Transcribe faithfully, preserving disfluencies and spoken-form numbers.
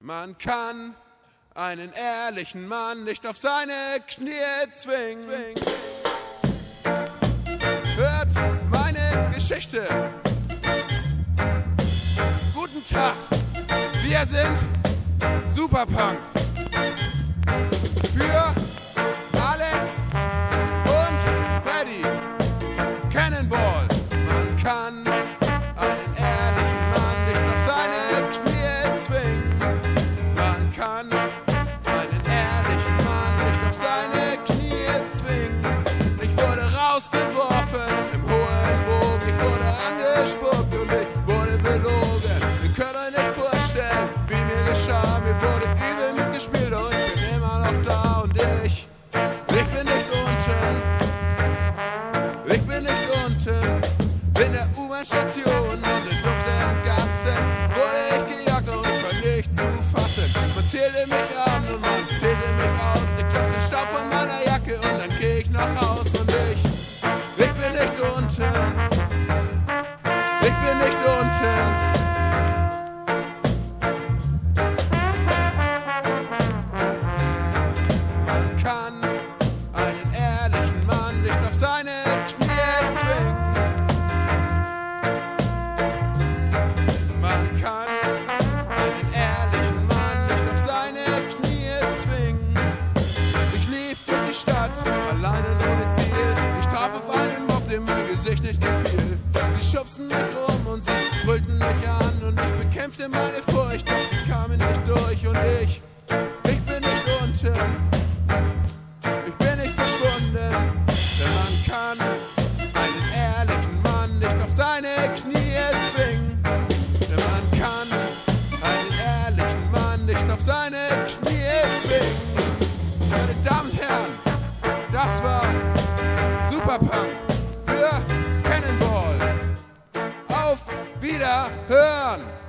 Man kann einen ehrlichen Mann nicht auf seine Knie zwingen. Hört meine Geschichte. Guten Tag, wir sind Superpunk. Für Alex und Freddy. Cannonball. Man kann einen ehrlichen Mann nicht auf seine Knie zwingen. Man kann einen ehrlichen Mann nicht auf seine Knie zwingen. Ich wurde rausgeworfen im hohen Bogen. Ich wurde angespuckt und ich wurde belogen. Ihr könnt euch nicht vorstellen, wie mir geschah. Mir wurde übel mitgespielt und ich bin immer noch da. Und ich, ich bin nicht unten. Ich bin nicht unten. In der U-Bahn-Station und in dunklen Gassen wurde ich gejagt und ich war nicht zu fassen. Man zählte mich an und man zählte mich aus. Ich klopfte den Staub von meiner Jacke und dann geh ich nach Haus. Und ich, ich bin nicht unten. Ich bin nicht unten. Man kann einen ehrlichen Mann nicht auf seine Knie zwingen. Man kann einen ehrlichen Mann nicht auf seine Knie zwingen. Ich lief durch die Stadt, allein und ohne Ziel. Ich traf auf einen Mob, dem mein Gesicht nicht gefiel. Sie schubsten mich um und sie brüllten mich an und ich bekämpfte meine Furcht, doch sie kamen nicht durch. Und ich, ich bin nicht unten. Ich bin nicht verschwunden, denn man kann einen ehrlichen Mann nicht auf seine Knie zwingen. Denn man kann einen ehrlichen Mann nicht auf seine Knie zwingen. Meine Damen und Herren, das war Superpunk für Cannonball. Auf Wiederhören!